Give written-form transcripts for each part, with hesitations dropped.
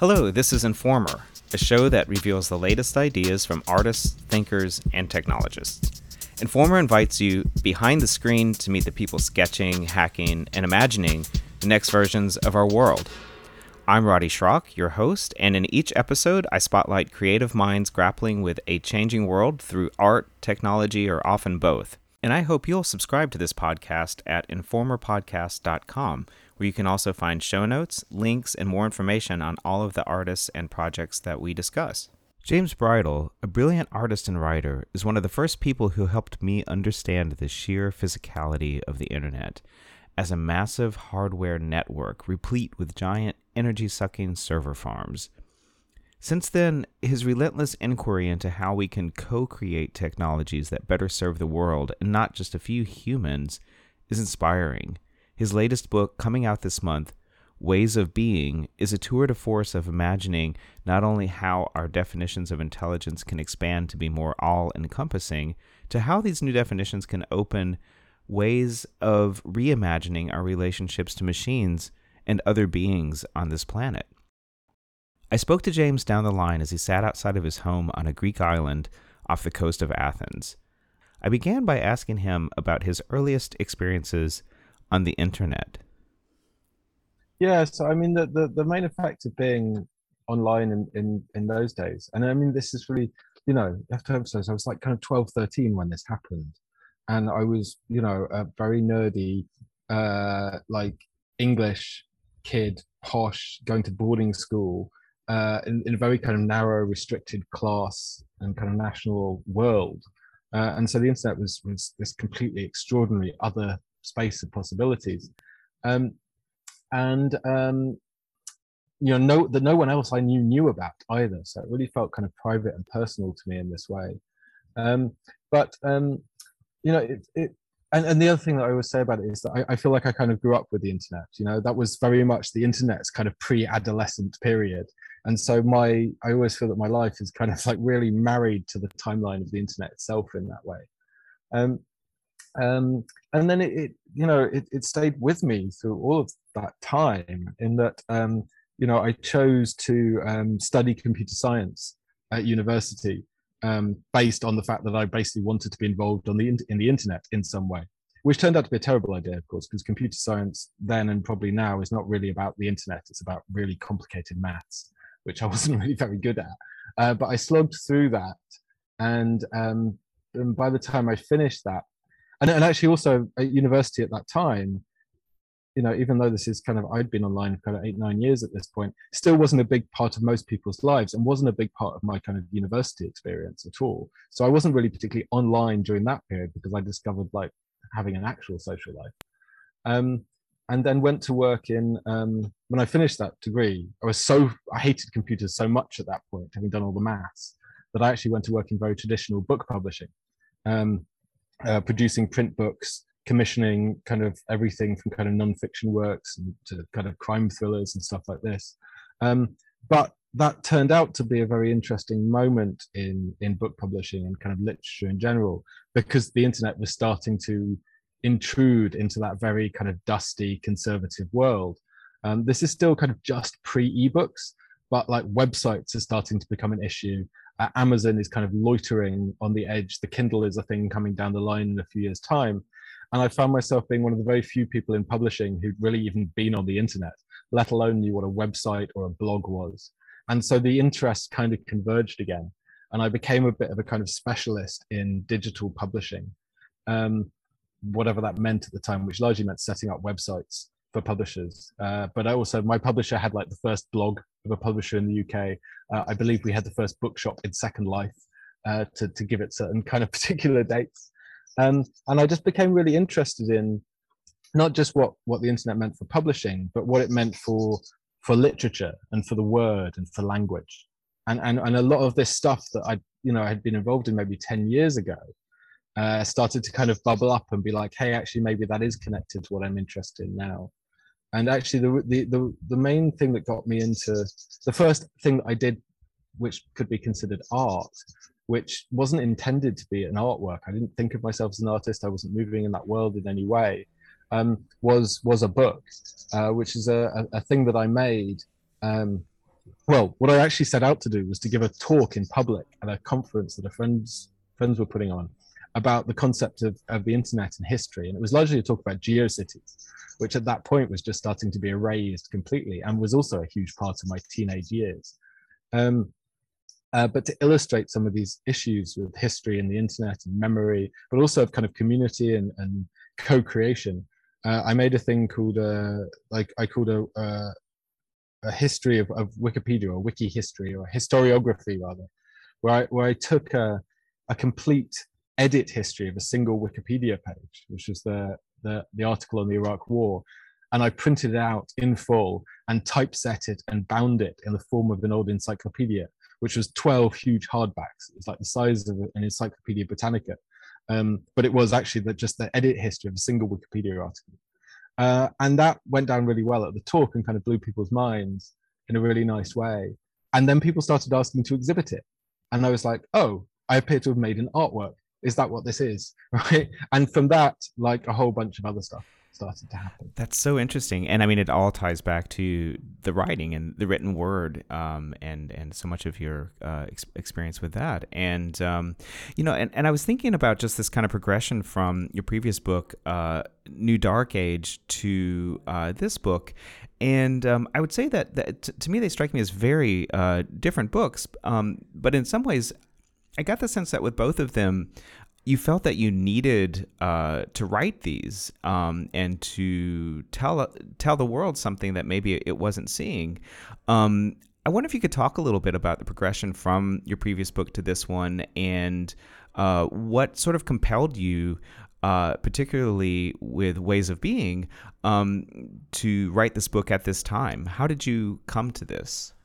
Hello, this is Informer, a show that reveals the latest ideas from artists, thinkers, and technologists. Informer invites you behind the screen to meet the people sketching, hacking, and imagining the next versions of our world. I'm Roddy Schrock, your host, and in each episode, I spotlight creative minds grappling with a changing world through art, technology, or often both. And I hope you'll subscribe to this podcast at informerpodcast.com, where you can also find show notes, links, and more information on all of the artists and projects that we discuss. James Bridle, a brilliant artist and writer, is one of the first people who helped me understand the sheer physicality of the internet as a massive hardware network replete with giant energy-sucking server farms. Since then, his relentless inquiry into how we can co-create technologies that better serve the world and not just a few humans is inspiring. His latest book, coming out this month, Ways of Being, is a tour de force of imagining not only how our definitions of intelligence can expand to be more all-encompassing, to how these new definitions can open ways of reimagining our relationships to machines and other beings on this planet. I spoke to James down the line as he sat outside of his home on a Greek island off the coast of Athens. I began by asking him about his earliest experiences on the internet. Yeah, so I mean the main effect of being online in those days, and I mean this is really, you have to emphasize I was like kind of 12, 13 when this happened. And I was, a very nerdy, like English kid, posh, going to boarding school, in a very kind of narrow, restricted class and kind of national world. And so the internet was this completely extraordinary other space of possibilities. Um, and no one else I knew about either. So it really felt kind of private and personal to me in this way. But and the other thing that I always say about it is that I feel like I kind of grew up with the internet. That was very much the internet's kind of pre-adolescent period. And so I always feel that my life is kind of like really married to the timeline of the internet itself in that way. And then it stayed with me through all of that time in that, I chose to study computer science at university, based on the fact that I basically wanted to be involved in the internet in some way, which turned out to be a terrible idea, of course, because computer science then and probably now is not really about the internet. It's about really complicated maths, which I wasn't really very good at. But I slugged through that. And by the time I finished that, and actually also at university at that time, even though this is kind of, I'd been online for kind of 8, 9 years at this point, still wasn't a big part of most people's lives and wasn't a big part of my kind of university experience at all. So I wasn't really particularly online during that period because I discovered like having an actual social life. And then went to work when I finished that degree, I hated computers so much at that point, having done all the maths, that I actually went to work in very traditional book publishing, producing print books, commissioning kind of everything from kind of non-fiction works to kind of crime thrillers and stuff like this. But that turned out to be a very interesting moment in book publishing and kind of literature in general, because the internet was starting to intrude into that very kind of dusty conservative world. This is still kind of just pre-ebooks, but like websites are starting to become an issue. Amazon is kind of loitering on the edge. The Kindle is a thing coming down the line in a few years' time. And I found myself being one of the very few people in publishing who'd really even been on the internet, let alone knew what a website or a blog was. And so the interests kind of converged again. And I became a bit of a kind of specialist in digital publishing, whatever that meant at the time, which largely meant setting up websites for publishers. But my publisher had like the first blog of a publisher in the UK. I believe we had the first bookshop in Second Life, to give it certain kind of particular dates. And I just became really interested in not just what the internet meant for publishing, but what it meant for literature and for the word and for language. And a lot of this stuff that I had been involved in maybe 10 years ago, started to kind of bubble up and be like, hey, actually, maybe that is connected to what I'm interested in now. And actually, the main thing that got me into the first thing that I did, which could be considered art, which wasn't intended to be an artwork. I didn't think of myself as an artist. I wasn't moving in that world in any way. Was a book, which is a thing that I made Well, what I actually set out to do was to give a talk in public at a conference that friends were putting on about the concept of the internet and history. And it was largely a talk about GeoCities, which at that point was just starting to be erased completely and was also a huge part of my teenage years. But to illustrate some of these issues with history and the internet and memory, but also of kind of community and co-creation, I made a thing called I called a history of Wikipedia, or wiki history, or historiography rather, where I took a complete edit history of a single Wikipedia page, which was the article on the Iraq War, and I printed it out in full and typeset it and bound it in the form of an old encyclopedia, which was 12 huge hardbacks. It was like the size of an Encyclopedia Britannica, but it was actually just the edit history of a single Wikipedia article. And that went down really well at the talk and kind of blew people's minds in a really nice way. And then people started asking me to exhibit it. And I was like, oh, I appear to have made an artwork. Is that what this is? Right. And from that, like a whole bunch of other stuff started to happen. That's so interesting. And I mean, it all ties back to the writing and the written word, and so much of your experience with that. And, and I was thinking about just this kind of progression from your previous book, New Dark Age, to this book. And I would say that to me, they strike me as very different books. But in some ways, I got the sense that with both of them, you felt that you needed to write these and to tell the world something that maybe it wasn't seeing. I wonder if you could talk a little bit about the progression from your previous book to this one, and what sort of compelled you, particularly with Ways of Being, to write this book at this time. How did you come to this?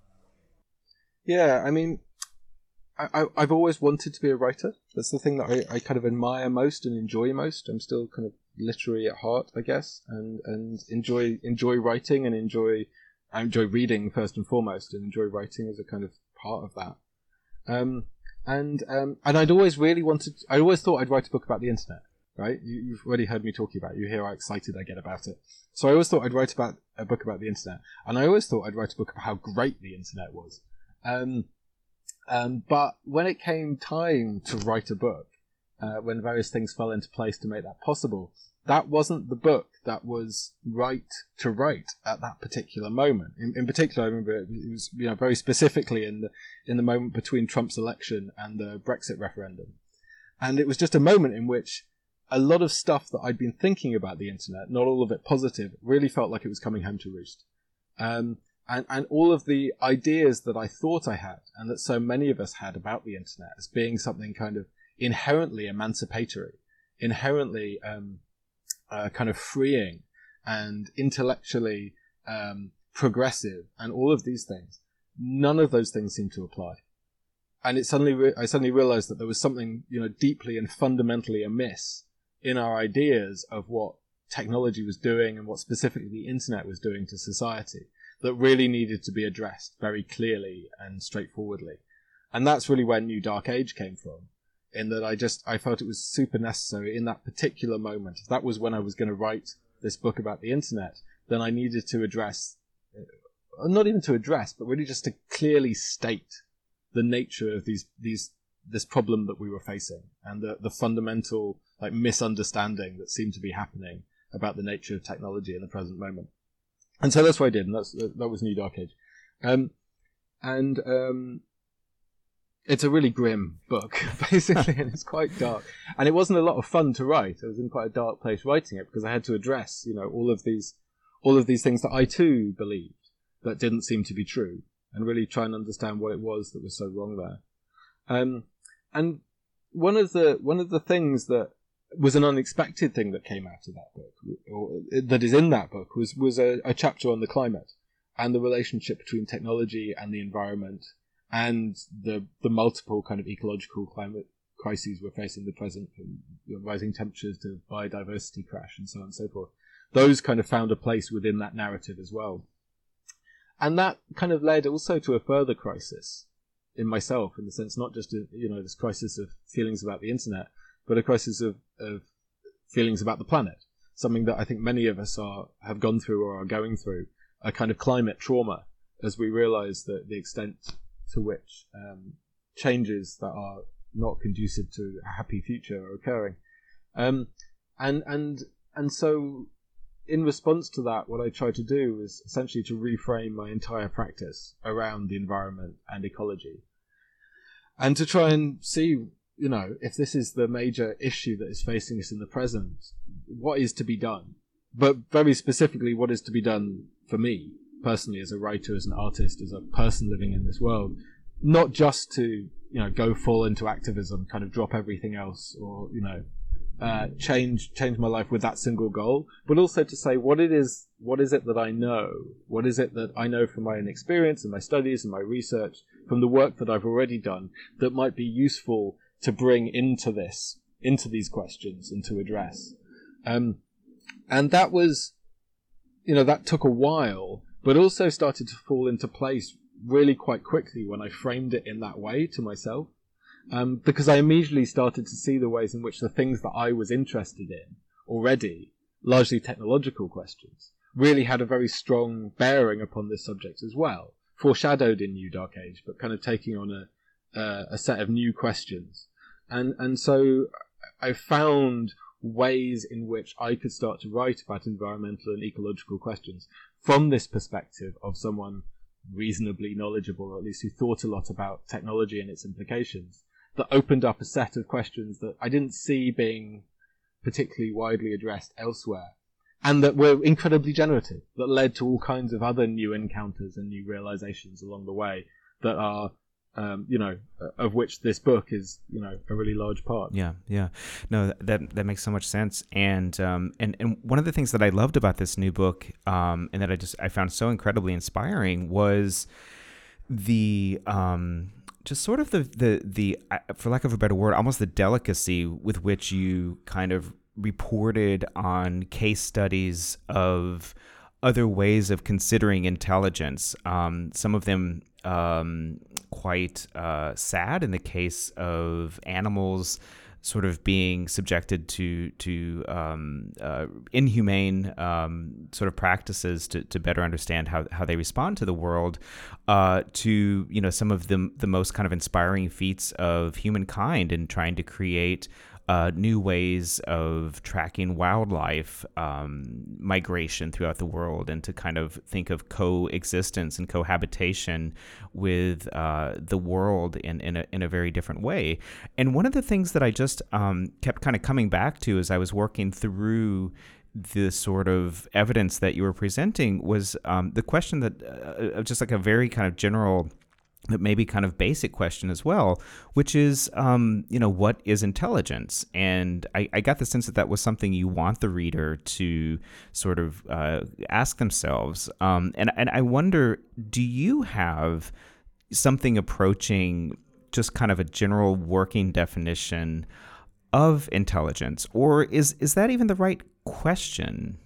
Yeah, I mean, I've always wanted to be a writer. That's the thing that I kind of admire most and enjoy most. I'm still kind of literary at heart, I guess, and enjoy writing and I enjoy reading first and foremost, and enjoy writing as a kind of part of that. And I'd always really I always thought I'd write a book about the internet, right? You've already heard me talking about it. You hear how excited I get about it. So I always thought I'd write about a book about the internet, and I always thought I'd write a book about how great the internet was. But when it came time to write a book, when various things fell into place to make that possible, that wasn't the book that was right to write at that particular moment. In particular, I remember it was, very specifically in the moment between Trump's election and the Brexit referendum. And it was just a moment in which a lot of stuff that I'd been thinking about the internet, not all of it positive, really felt like it was coming home to roost. And all of the ideas that I thought I had, and that so many of us had about the internet as being something kind of inherently emancipatory, inherently kind of freeing and intellectually progressive, and all of these things, none of those things seemed to apply. And I suddenly realized that there was something, deeply and fundamentally amiss in our ideas of what technology was doing and what specifically the internet was doing to society, that really needed to be addressed very clearly and straightforwardly. And that's really where New Dark Age came from, in that I felt it was super necessary in that particular moment. If that was when I was going to write this book about the internet, then I needed to address, not even to address, but really just to clearly state the nature of this problem that we were facing, and the fundamental misunderstanding that seemed to be happening about the nature of technology in the present moment. And so that's what I did, and that was New Dark Age. It's a really grim book, basically, and it's quite dark. And it wasn't a lot of fun to write. I was in quite a dark place writing it, because I had to address, all of these things that I too believed that didn't seem to be true, and really try and understand what it was that was so wrong there. And one of the things that was an unexpected thing that came out of that book, or that is in that book, was a chapter on the climate and the relationship between technology and the environment, and the multiple kind of ecological climate crises we're facing at the present, from rising temperatures to biodiversity crash and so on and so forth. Those kind of found a place within that narrative as well. And that kind of led also to a further crisis in myself, in the sense not just this crisis of feelings about the internet, but a crisis of feelings about the planet, something that I think many of us have gone through or are going through, a kind of climate trauma as we realize that the extent to which changes that are not conducive to a happy future are occurring. And so in response to that, what I try to do is essentially to reframe my entire practice around the environment and ecology, and to try and see, if this is the major issue that is facing us in the present, what is to be done? But very specifically, what is to be done for me personally, as a writer, as an artist, as a person living in this world, not just to, go full into activism, kind of drop everything else, or, change my life with that single goal, but also to say what is it that I know? What is it that I know from my own experience and my studies and my research, from the work that I've already done, that might be useful to bring into these questions and to address? And that was, that took a while, but also started to fall into place really quite quickly when I framed it in that way to myself. Because I immediately started to see the ways in which the things that I was interested in already, largely technological questions, really had a very strong bearing upon this subject as well, foreshadowed in New Dark Age, but kind of taking on a set of new questions. And so I found ways in which I could start to write about environmental and ecological questions from this perspective of someone reasonably knowledgeable, or at least who thought a lot about technology and its implications, that opened up a set of questions that I didn't see being particularly widely addressed elsewhere, and that were incredibly generative, that led to all kinds of other new encounters and new realizations along the way that are, of which this book is, a really large part. Yeah. No, that makes so much sense. And one of the things that I loved about this new book, and that I found so incredibly inspiring, was the just sort of the for lack of a better word, almost the delicacy with which you kind of reported on case studies of other ways of considering intelligence. Some of them quite sad in the case of animals sort of being subjected to inhumane sort of practices to better understand how they respond to the world, to some of the most kind of inspiring feats of humankind in trying to create new ways of tracking wildlife migration throughout the world, and to kind of think of coexistence and cohabitation with the world in a very different way. And one of the things that I just kept kind of coming back to as I was working through the sort of evidence that you were presenting was the question that just like a very kind of general, but maybe kind of basic question as well, which is, what is intelligence? And I got the sense that was something you want the reader to sort of ask themselves. And I wonder, do you have something approaching just kind of a general working definition of intelligence, or is that even the right question?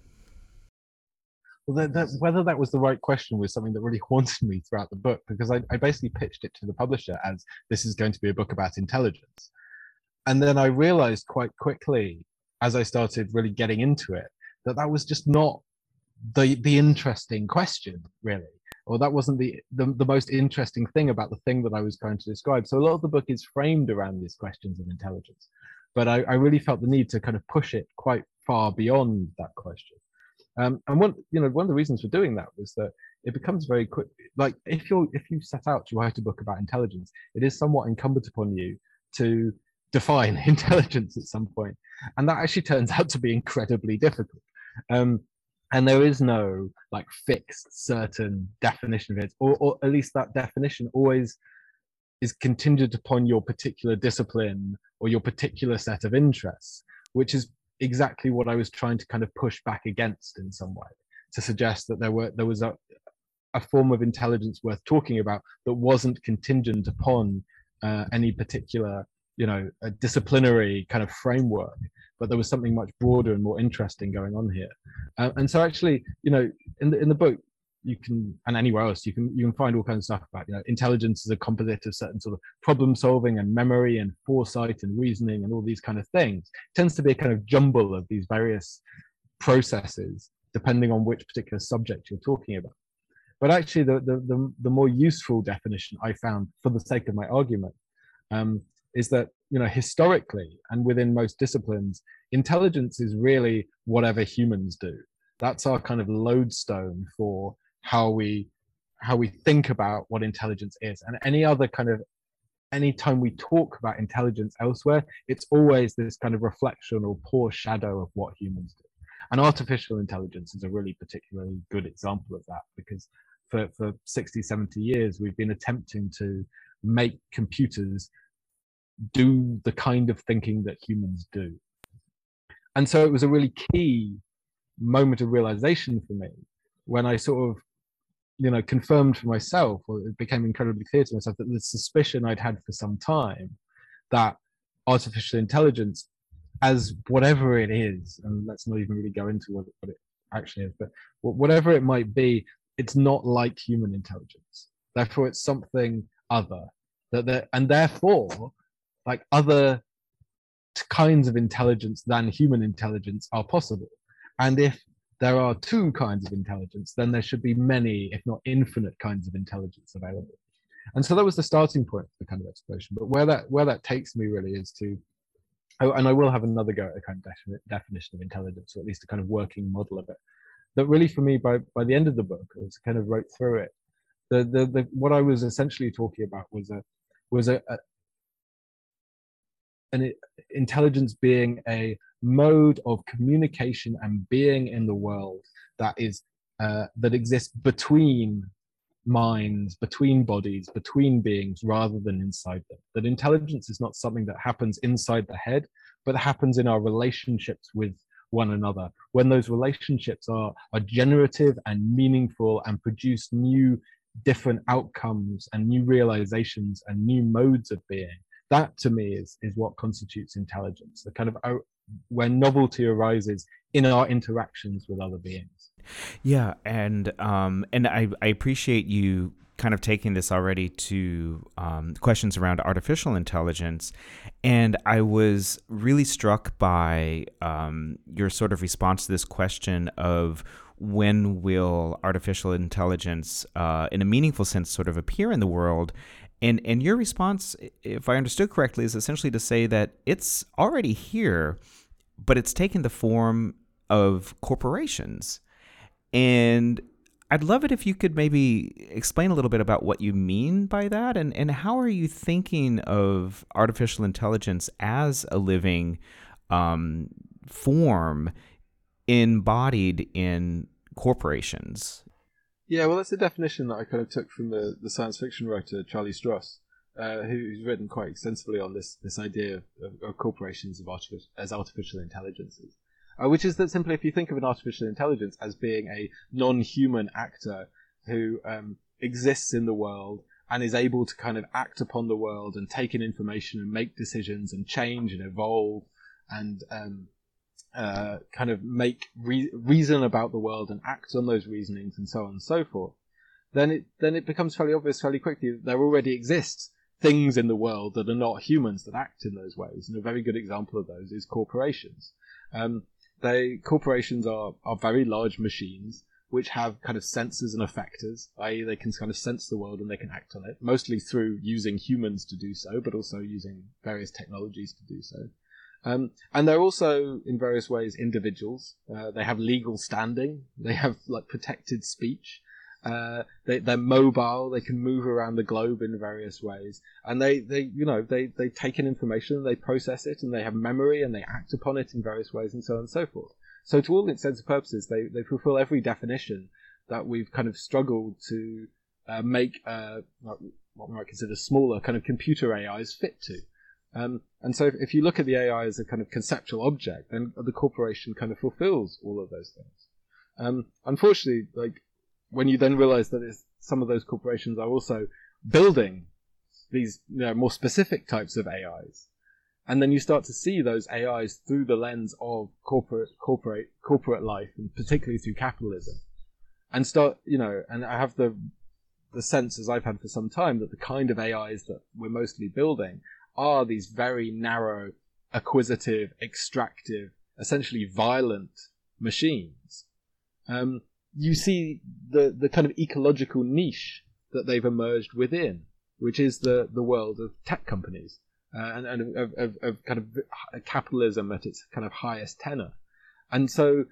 Well, whether that was the right question was something that really haunted me throughout the book, because I basically pitched it to the publisher as, this is going to be a book about intelligence. And then I realized quite quickly, as I started really getting into it, that was just not the interesting question, really, or that wasn't the most interesting thing about the thing that I was going to describe. So a lot of the book is framed around these questions of intelligence, but I really felt the need to kind of push it quite far beyond that question. And one of the reasons for doing that was that it becomes very quick. Like if you set out to write a book about intelligence, it is somewhat incumbent upon you to define intelligence at some point, and that actually turns out to be incredibly difficult. And there is no like fixed, certain definition of it, or at least that definition always is contingent upon your particular discipline or your particular set of interests, which is exactly what I was trying to kind of push back against in some way, to suggest that there was a form of intelligence worth talking about that wasn't contingent upon any particular, a disciplinary kind of framework, but there was something much broader and more interesting going on here. And so actually, in the book, you can, and anywhere else, you can find all kinds of stuff about, intelligence is a composite of certain sort of problem solving and memory and foresight and reasoning and all these kind of things. It tends to be a kind of jumble of these various processes, depending on which particular subject you're talking about. But actually, the more useful definition I found, for the sake of my argument, is that, historically and within most disciplines, intelligence is really whatever humans do. That's our kind of lodestone for how we think about what intelligence is. And anytime we talk about intelligence elsewhere, it's always this kind of reflection or poor shadow of what humans do. And artificial intelligence is a really particularly good example of that, because for 60, 70 years, we've been attempting to make computers do the kind of thinking that humans do. And so it was a really key moment of realization for me when I sort of, confirmed for myself, or it became incredibly clear to myself, that the suspicion I'd had for some time that artificial intelligence, as whatever it is, and let's not even really go into what it actually is, but whatever it might be, it's not like human intelligence. Therefore, it's something other. And therefore, like, other kinds of intelligence than human intelligence are possible. And if there are two kinds of intelligence, then there should be many, if not infinite, kinds of intelligence available. And so that was the starting point for the kind of exploration. But where that takes me really is to, and I will have another go at a kind of definition of intelligence, or at least a kind of working model of it. That really, for me, by the end of the book, as I kind of wrote through it, the what I was essentially talking about was an intelligence being a mode of communication and being in the world that exists between minds, between bodies, between beings, rather than inside them. That intelligence is not something that happens inside the head, but happens in our relationships with one another, when those relationships are generative and meaningful and produce new different outcomes and new realizations and new modes of being. That, to me, is what constitutes intelligence, the kind of where novelty arises in our interactions with other beings. Yeah, and I appreciate you kind of taking this already to questions around artificial intelligence, and I was really struck by your sort of response to this question of when will artificial intelligence, in a meaningful sense, sort of appear in the world. And your response, if I understood correctly, is essentially to say that it's already here, but it's taken the form of corporations. And I'd love it if you could maybe explain a little bit about what you mean by that, and how are you thinking of artificial intelligence as a living form embodied in corporations? Yeah, well, that's a definition that I kind of took from the science fiction writer Charlie Stross, who's written quite extensively on this idea of corporations as artificial intelligences, which is that simply, if you think of an artificial intelligence as being a non-human actor who exists in the world and is able to kind of act upon the world and take in information and make decisions and change and evolve and kind of make reason about the world and act on those reasonings and so on and so forth, then it becomes fairly obvious fairly quickly that there already exists things in the world that are not humans that act in those ways. And a very good example of those is corporations. Corporations are very large machines which have kind of sensors and effectors, i.e. they can kind of sense the world and they can act on it, mostly through using humans to do so, but also using various technologies to do so. And they're also, in various ways, individuals. They have legal standing. They have like protected speech. They're mobile. They can move around the globe in various ways. And they take in information, they process it, and they have memory, and they act upon it in various ways, and so on and so forth. So, to all intents and purposes, they fulfill every definition that we've kind of struggled to make what we might consider smaller kind of computer AIs fit to. And so if you look at the AI as a kind of conceptual object, then the corporation kind of fulfills all of those things. Unfortunately, like when you then realize that some of those corporations are also building these more specific types of AIs, and then you start to see those AIs through the lens of corporate life, and particularly through capitalism, and and I have the sense, as I've had for some time, that the kind of AIs that we're mostly building are these very narrow, acquisitive, extractive, essentially violent machines. you see the kind of ecological niche that they've emerged within, which is the world of tech companies and of kind of capitalism at its kind of highest tenor. And so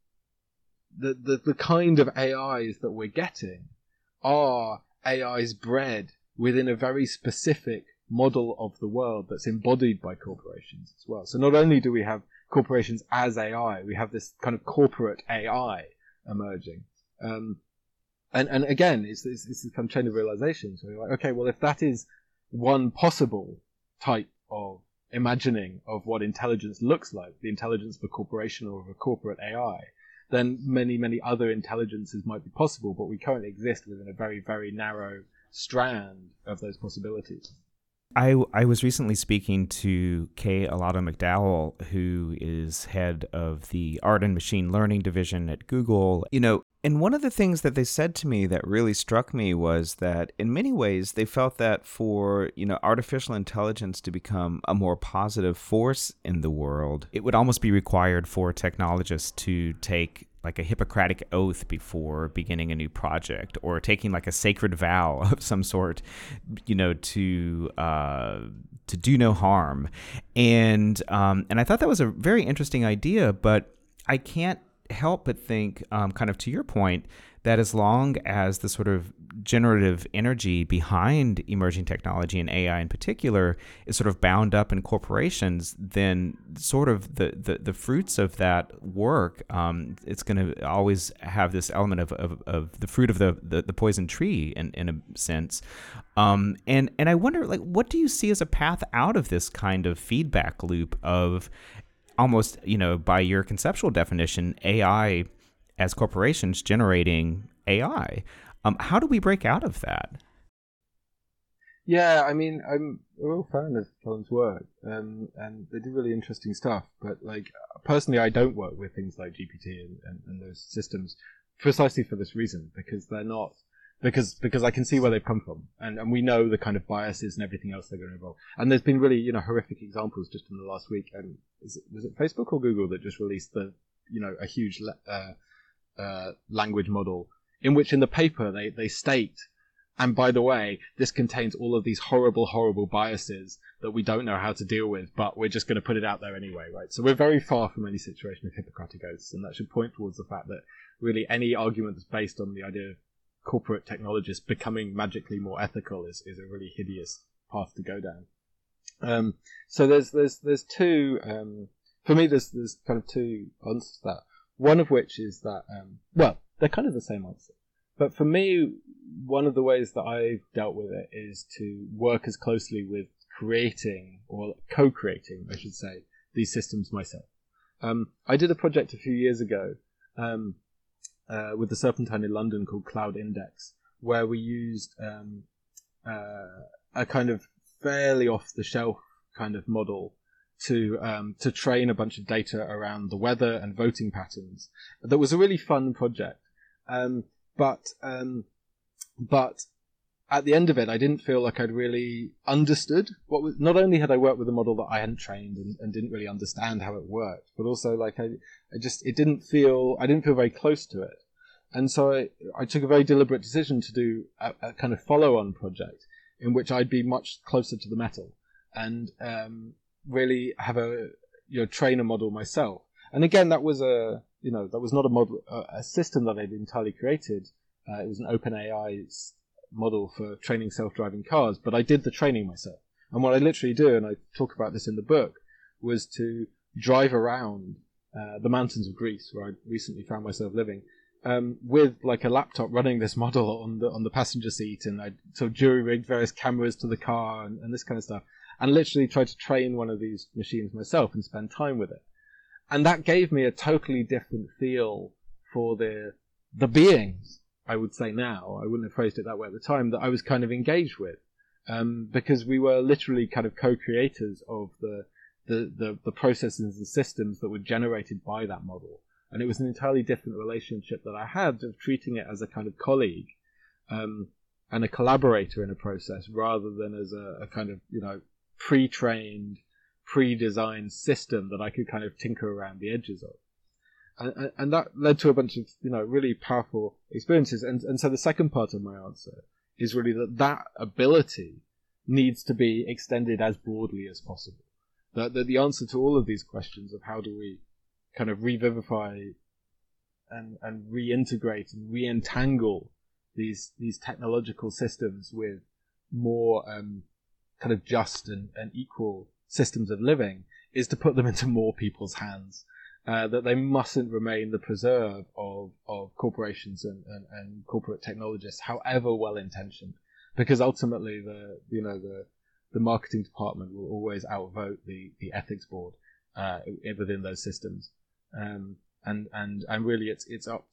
the kind of AIs that we're getting are AIs bred within a very specific model of the world that's embodied by corporations as well. So not only do we have corporations as AI, we have this kind of corporate AI emerging. And again, it's this kind of chain of realization. So you're like, okay, well, if that is one possible type of imagining of what intelligence looks like, the intelligence of a corporation or of a corporate AI, then many, many other intelligences might be possible, but we currently exist within a very, very narrow strand of those possibilities. I was recently speaking to Kay Alada McDowell, who is head of the Art and Machine Learning division at Google. And one of the things that they said to me that really struck me was that in many ways they felt that for, artificial intelligence to become a more positive force in the world, it would almost be required for technologists to take like a Hippocratic oath before beginning a new project, or taking like a sacred vow of some sort, to do no harm. And I thought that was a very interesting idea, but I can't help but think, kind of to your point, that as long as the sort of generative energy behind emerging technology and AI in particular is sort of bound up in corporations, then sort of the fruits of that work, it's going to always have this element of the fruit of the poison tree in a sense. And I wonder, like, what do you see as a path out of this kind of feedback loop of almost, by your conceptual definition, AI as corporations generating AI? How do we break out of that? Yeah, I mean, I'm a real fan of Colin's work, and they do really interesting stuff. But like personally, I don't work with things like GPT and those systems precisely for this reason, because they're not. Because I can see where they've come from, and we know the kind of biases and everything else they're going to involve. And there's been really, horrific examples just in the last week. Was it Facebook or Google that just released a huge language model in which in the paper they state, and by the way, this contains all of these horrible, horrible biases that we don't know how to deal with, but we're just going to put it out there anyway, right? So we're very far from any situation of Hippocratic oaths, and that should point towards the fact that really any argument that's based on the idea of corporate technologists becoming magically more ethical is a really hideous path to go down. So there's two, for me there's kind of two answers to that. One of which is that, they're kind of the same answer. But for me, one of the ways that I've dealt with it is to work as closely with creating, or co-creating, I should say, these systems myself. I did a project a few years ago, with the Serpentine in London called Cloud Index, where we used a kind of fairly off-the-shelf kind of model to train a bunch of data around the weather and voting patterns. That was a really fun project, but at the end of it, I didn't feel like I'd really understood what was. Not only had I worked with a model that I hadn't trained and didn't really understand how it worked, but also like I didn't feel very close to it. And so I took a very deliberate decision to do a kind of follow-on project in which I'd be much closer to the metal and really have train a model myself. And again, that was that was not a model, a system that I'd entirely created. It was an OpenAI model for training self-driving cars, but I did the training myself. And what I literally do, and I talk about this in the book, was to drive around the mountains of Greece, where I recently found myself living, with like a laptop running this model on the passenger seat, and I sort of jury-rigged various cameras to the car and this kind of stuff, and literally tried to train one of these machines myself and spend time with it. And that gave me a totally different feel for the beings, I would say now, I wouldn't have phrased it that way at the time, that I was kind of engaged with, because we were literally kind of co-creators of the processes and systems that were generated by that model. And it was an entirely different relationship that I had of treating it as a kind of colleague, and a collaborator in a process, rather than as a kind of, pre-trained, pre-designed system that I could kind of tinker around the edges of. And that led to a bunch of, really powerful experiences. And so the second part of my answer is really that ability needs to be extended as broadly as possible. That the answer to all of these questions of how do we kind of revivify and reintegrate and re-entangle these technological systems with more kind of just and equal systems of living is to put them into more people's hands. That they mustn't remain the preserve of corporations and corporate technologists, however well intentioned, because ultimately the marketing department will always outvote the ethics board within those systems, and really it's up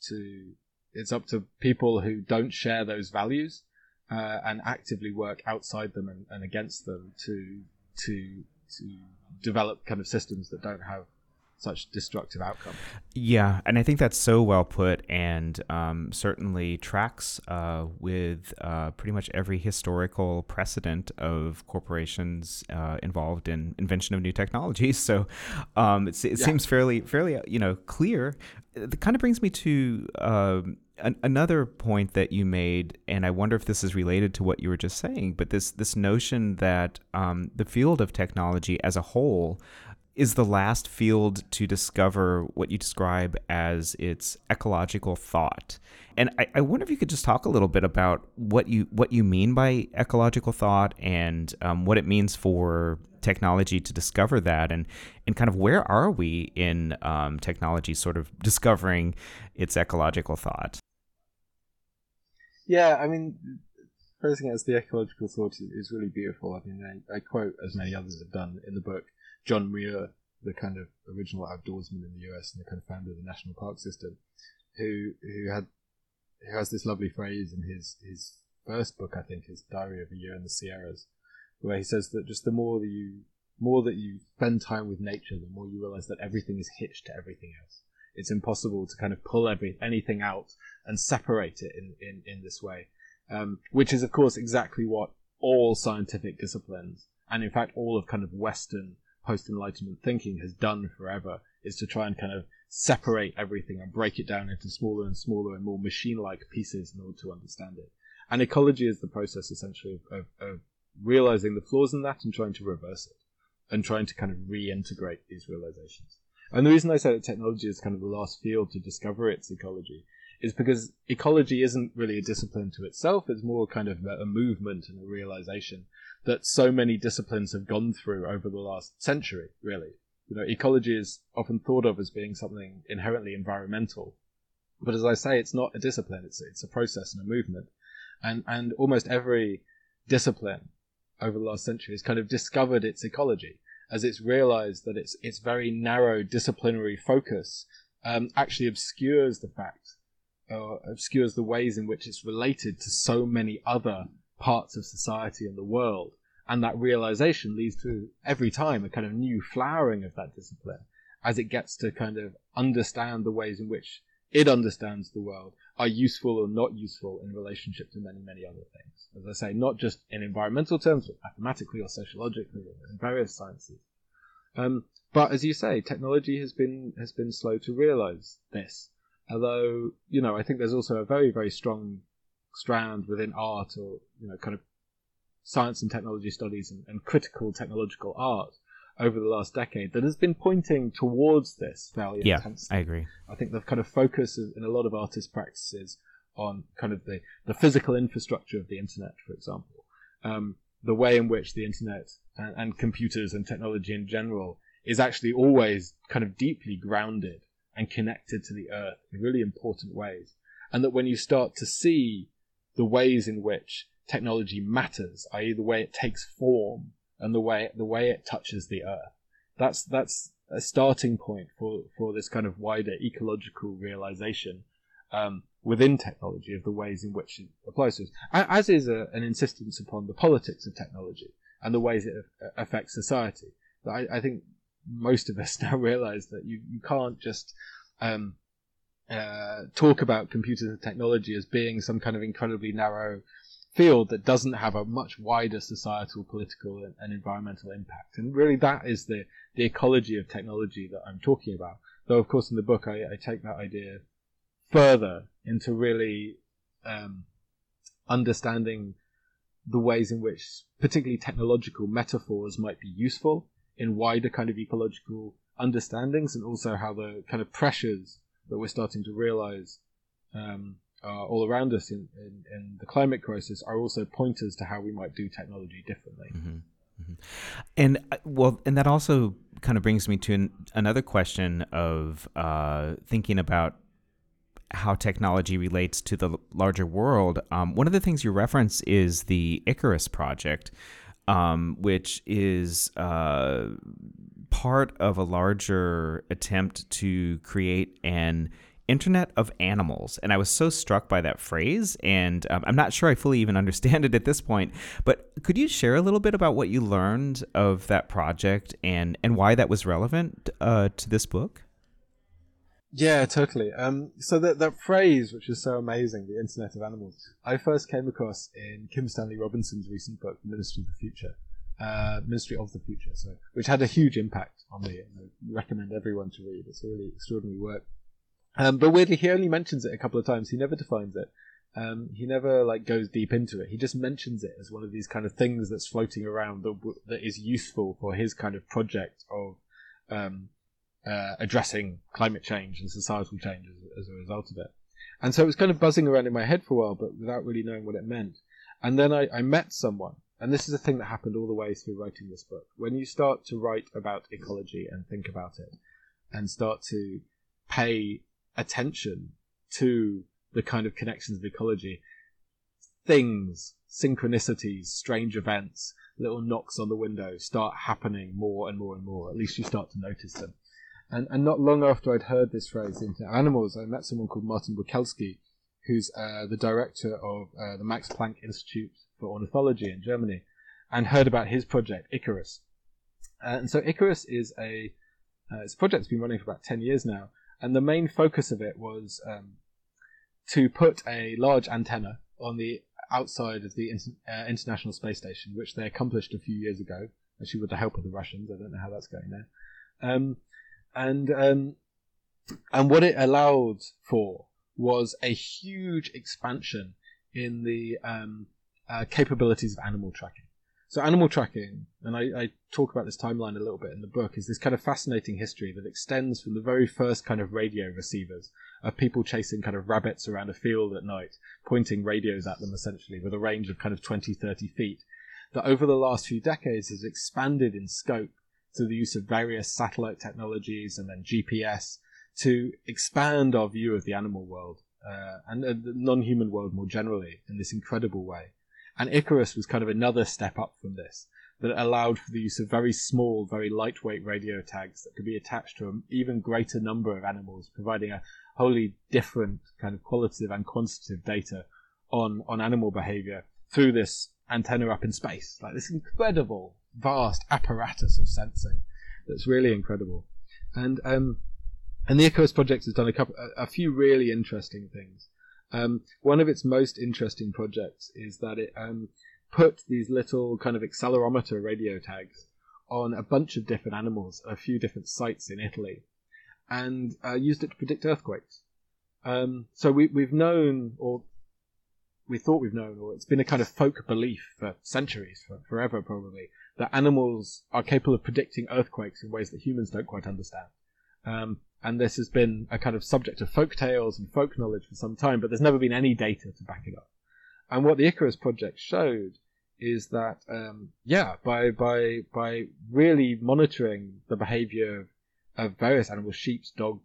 to people who don't share those values and actively work outside them and against them to develop kind of systems that don't have such destructive outcome. Yeah, and I think that's so well put, and certainly tracks with pretty much every historical precedent of corporations involved in invention of new technologies. So it seems fairly clear. It kind of brings me to another point that you made, and I wonder if this is related to what you were just saying. But this notion that the field of technology as a whole is the last field to discover what you describe as its ecological thought. And I wonder if you could just talk a little bit about what you mean by ecological thought and what it means for technology to discover that, and kind of where are we in technology sort of discovering its ecological thought? Yeah, I mean, phrasing it as the ecological thought is really beautiful. I mean, I quote, as many others have done in the book, John Muir, the kind of original outdoorsman in the US and the kind of founder of the national park system, who has this lovely phrase in his first book, I think, his Diary of a Year in the Sierras, where he says that just the more that you spend time with nature, the more you realize that everything is hitched to everything else. It's impossible to kind of pull anything out and separate it in this way, which is, of course, exactly what all scientific disciplines, and in fact all of kind of Western post-Enlightenment thinking has done forever, is to try and kind of separate everything and break it down into smaller and smaller and more machine-like pieces in order to understand it. And ecology is the process, essentially, of realizing the flaws in that and trying to reverse it, and trying to kind of reintegrate these realizations. And the reason I say that technology is kind of the last field to discover its ecology is because ecology isn't really a discipline to itself. It's more kind of a movement and a realization that so many disciplines have gone through over the last century, really. Ecology is often thought of as being something inherently environmental. But as I say, it's not a discipline. It's a process and a movement. And almost every discipline over the last century has kind of discovered its ecology, as it's realized that its very narrow disciplinary focus actually obscures the ways in which it's related to so many other parts of society and the world. And that realization leads to, every time, a kind of new flowering of that discipline as it gets to kind of understand the ways in which it understands the world are useful or not useful in relationship to many, many other things. As I say, not just in environmental terms, but mathematically or sociologically, or in various sciences. But as you say, technology has been slow to realize this. Although, I think there's also a very, very strong strand within art, or, kind of science and technology studies and critical technological art over the last decade that has been pointing towards this fairly intensely. Yeah, I agree. I think the kind of focus in a lot of artist practices on kind of the physical infrastructure of the internet, for example, the way in which the internet and computers and technology in general is actually always kind of deeply grounded and connected to the earth in really important ways. And that when you start to see the ways in which technology matters, i.e. the way it takes form and the way it touches the earth, that's a starting point for this kind of wider ecological realization within technology of the ways in which it applies to us, as is an insistence upon the politics of technology and the ways it affects society. I think most of us now realize that you can't just talk about computers and technology as being some kind of incredibly narrow field that doesn't have a much wider societal, political, and environmental impact. And really that is the ecology of technology that I'm talking about. Though, of course, in the book, I take that idea further into really understanding the ways in which particularly technological metaphors might be useful in wider kind of ecological understandings, and also how the kind of pressures that we're starting to realize all around us in the climate crisis are also pointers to how we might do technology differently. Mm-hmm. Mm-hmm. And that also kind of brings me to another question of thinking about how technology relates to the larger world. One of the things you reference is the Icarus project, which is part of a larger attempt to create an Internet of Animals. And I was so struck by that phrase, and I'm not sure I fully even understand it at this point, but could you share a little bit about what you learned of that project and why that was relevant to this book? Yeah, totally. So that phrase, which is so amazing, the Internet of Animals, I first came across in Kim Stanley Robinson's recent book, Ministry of the Future, which had a huge impact on me. And I recommend everyone to read. It's really extraordinary work. But weirdly, he only mentions it a couple of times. He never defines it. He never goes deep into it. He just mentions it as one of these kind of things that's floating around that is useful for his kind of project of addressing climate change and societal change as a result of it. And so it was kind of buzzing around in my head for a while, but without really knowing what it meant. And then I met someone, and this is a thing that happened all the way through writing this book. When you start to write about ecology and think about it, and start to pay attention to the kind of connections of ecology, things, synchronicities, strange events, little knocks on the window start happening more and more and more. At least you start to notice them. And not long after I'd heard this phrase, Internet of Animals, I met someone called Martin Bukelski, who's the director of the Max Planck Institute for Ornithology in Germany, and heard about his project, Icarus. And so Icarus is it's a project that's been running for about 10 years now, and the main focus of it was to put a large antenna on the outside of the International Space Station, which they accomplished a few years ago, actually with the help of the Russians. I don't know how that's going there. And what it allowed for was a huge expansion in the capabilities of animal tracking. So animal tracking, and I talk about this timeline a little bit in the book, is this kind of fascinating history that extends from the very first kind of radio receivers of people chasing kind of rabbits around a field at night, pointing radios at them essentially with a range of kind of 20, 30 feet, that over the last few decades has expanded in scope through the use of various satellite technologies and then GPS to expand our view of the animal world and the non-human world more generally in this incredible way. And Icarus was kind of another step up from this, that allowed for the use of very small, very lightweight radio tags that could be attached to an even greater number of animals, providing a wholly different kind of qualitative and quantitative data on animal behavior through this antenna up in space. Like this incredible, vast apparatus of sensing that's really incredible. And the Icarus project has done a few really interesting things. One of its most interesting projects is that it put these little kind of accelerometer radio tags on a bunch of different animals at a few different sites in Italy, and used it to predict earthquakes. So we've known, or we thought we've known, or it's been a kind of folk belief for centuries, forever probably, that animals are capable of predicting earthquakes in ways that humans don't quite understand. And this has been a kind of subject of folk tales and folk knowledge for some time, but there's never been any data to back it up. And what the Icarus project showed is that, by really monitoring the behavior of various animals, sheep, dogs,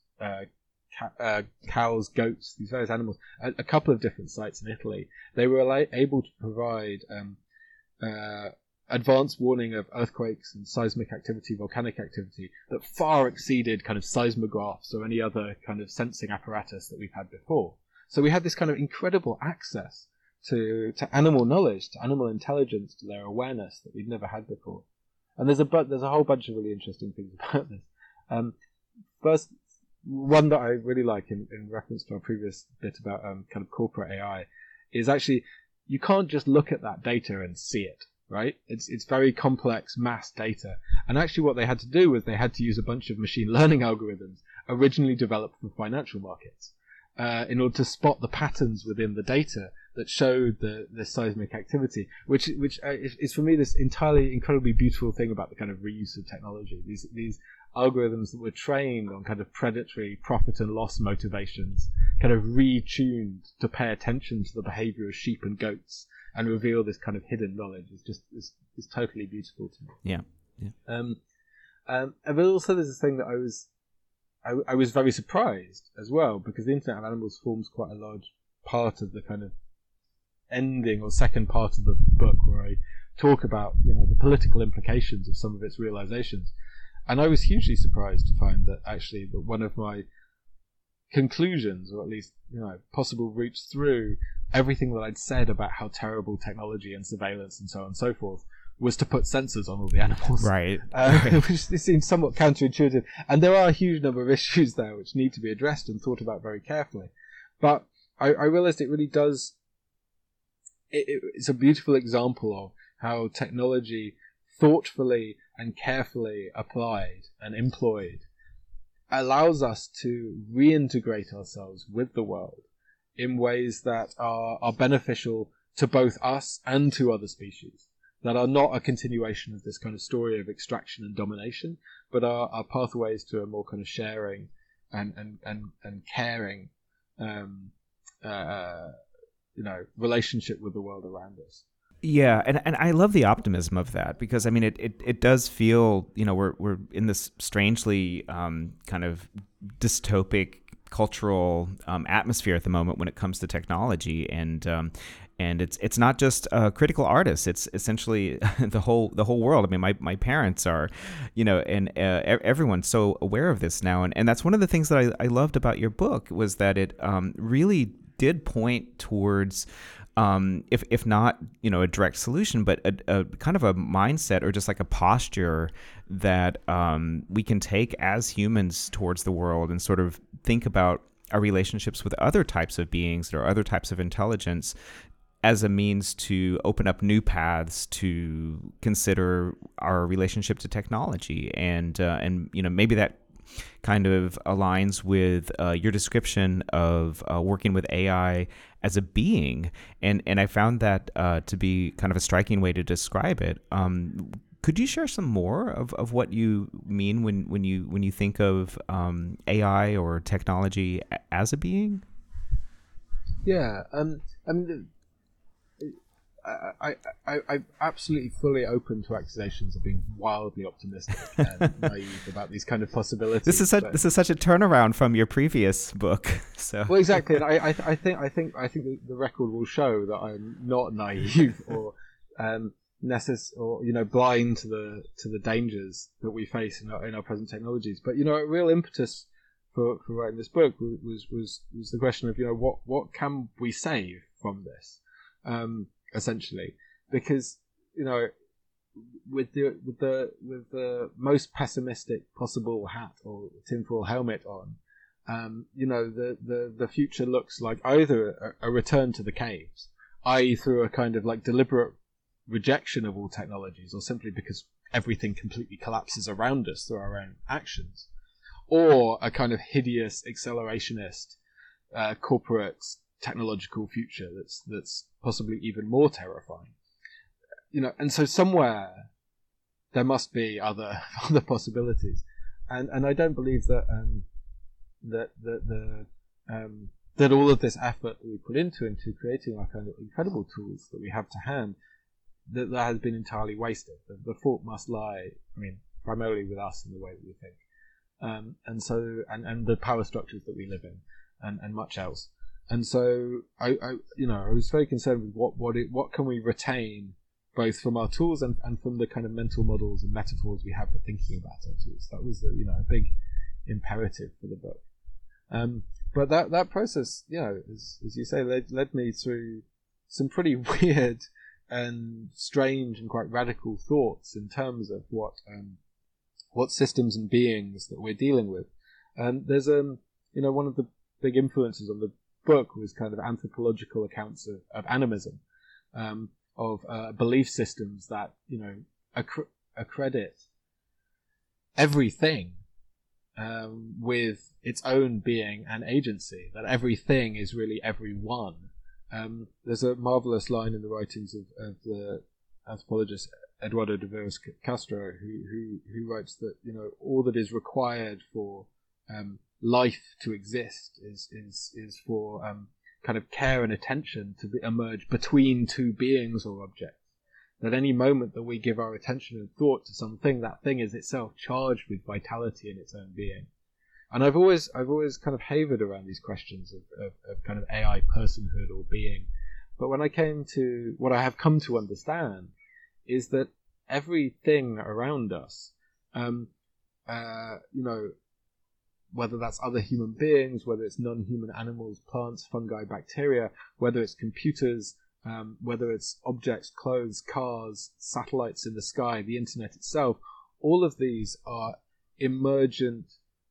cows, goats, these various animals, at a couple of different sites in Italy, they were able to provide advanced warning of earthquakes and seismic activity, volcanic activity, that far exceeded kind of seismographs or any other kind of sensing apparatus that we've had before. So we had this kind of incredible access to animal knowledge, to animal intelligence, to their awareness that we'd never had before. And there's a whole bunch of really interesting things about this. First, one that I really like in reference to our previous bit about kind of corporate AI is actually you can't just look at that data and see it. Right? It's very complex mass data. And actually what they had to do was they had to use a bunch of machine learning algorithms originally developed for financial markets, in order to spot the patterns within the data that showed the seismic activity, which is for me this entirely incredibly beautiful thing about the kind of reuse of technology. These algorithms that were trained on kind of predatory profit and loss motivations, kind of retuned to pay attention to the behavior of sheep and goats and reveal this kind of hidden knowledge is totally beautiful to me. Yeah. But also there's this thing that I was very surprised as well, because the Internet of Animals forms quite a large part of the kind of ending or second part of the book, where I talk about the political implications of some of its realizations. And I was hugely surprised to find that actually that one of my conclusions, or at least possible routes through everything that I'd said about how terrible technology and surveillance and so on and so forth, was to put sensors on all the animals. Right. Which seems somewhat counterintuitive. And there are a huge number of issues there which need to be addressed and thought about very carefully. But I realized it really does. It's a beautiful example of how technology, thoughtfully and carefully applied and employed, allows us to reintegrate ourselves with the world in ways that are beneficial to both us and to other species, that are not a continuation of this kind of story of extraction and domination, but are pathways to a more kind of sharing and caring relationship with the world around us. Yeah, and I love the optimism of that, because I mean it does feel we're in this strangely kind of dystopic cultural atmosphere at the moment when it comes to technology, and it's not just critical artists; it's essentially the whole world. I mean, my parents are, and everyone's so aware of this now, and that's one of the things that I loved about your book, was that it really did point towards, if not a direct solution, but a kind of a mindset, or just like a posture that we can take as humans towards the world, and sort of think about our relationships with other types of beings or other types of intelligence as a means to open up new paths to consider our relationship to technology, and maybe that kind of aligns with your description of working with AI as a being, and I found that to be kind of a striking way to describe it. Could you share some more of what you mean when you think of AI or technology as a being? Yeah, I mean, I'm absolutely fully open to accusations of being wildly optimistic and naive about these kind of possibilities. This is such a turnaround from your previous book. So well, exactly, and I think the record will show that I'm not naive or blind to the dangers that we face in our present technologies. But a real impetus for writing this book was the question of what can we save from this. Essentially, because with the most pessimistic possible hat or tinfoil helmet on, the future looks like either a return to the caves, i.e. through a kind of like deliberate rejection of all technologies, or simply because everything completely collapses around us through our own actions, or a kind of hideous accelerationist corporate technological future that's possibly even more terrifying. And so somewhere there must be other possibilities, and I don't believe that that all of this effort that we put into creating our kind of incredible tools that we have to hand, that has been entirely wasted. The fault must lie, primarily with us and the way that we think, and the power structures that we live in, and much else. And so I was very concerned with what can we retain, both from our tools and from the kind of mental models and metaphors we have for thinking about our tools. That was a big imperative for the book. But that process, as you say, led me through some pretty weird and strange and quite radical thoughts in terms of what systems and beings that we're dealing with. And there's one of the big influences on the book was kind of anthropological accounts of animism, of belief systems that accredit everything with its own being and agency, that everything is really everyone. There's a marvelous line in the writings of the anthropologist Eduardo de Veras Castro, who writes that, you know, all that is required for life to exist is for kind of care and attention to emerge between two beings or objects. That any moment that we give our attention and thought to something, that thing is itself charged with vitality in its own being. And I've always kind of havered around these questions of kind of AI personhood or being. But when I came to what I have come to understand is that everything around us, you know, whether that's other human beings, whether it's non-human animals, plants, fungi, bacteria, whether it's computers, whether it's objects, clothes, cars, satellites in the sky, the internet itself, all of these are emergent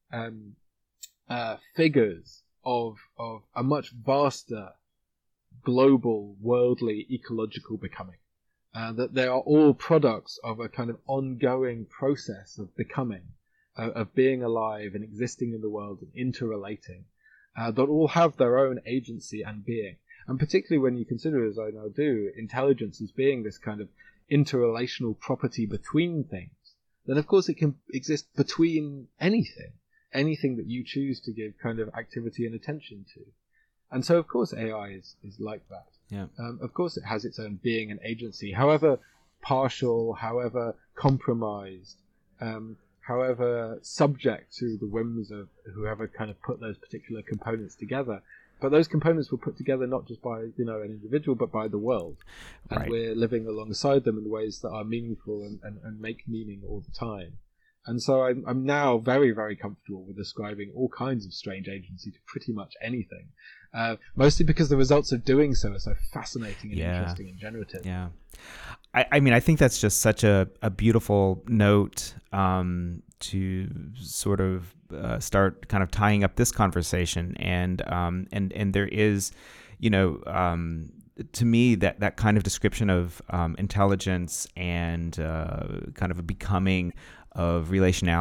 figures of a much vaster, global, worldly, ecological becoming. That they are all products of a kind of ongoing process of becoming, of being alive and existing in the world and interrelating, that all have their own agency and being. And particularly when you consider, as I now do, intelligence as being this kind of interrelational property between things, then of course it can exist between anything that you choose to give kind of activity and attention to. And so of course AI is like that. Yeah. Of course it has its own being and agency, however partial, however compromised, however subject to the whims of whoever kind of put those particular components together. But those components were put together not just by, you know, an individual, but by the world. And Right. we're living alongside them in ways that are meaningful and make meaning all the time. And so I'm now very, very comfortable with ascribing all kinds of strange agency to pretty much anything. Mostly because the results of doing so are so fascinating and interesting and generative. Yeah. I mean, I think that's just such a beautiful note to sort of start kind of tying up this conversation. And there is, you know, to me, that kind of description of intelligence and kind of a becoming of relationality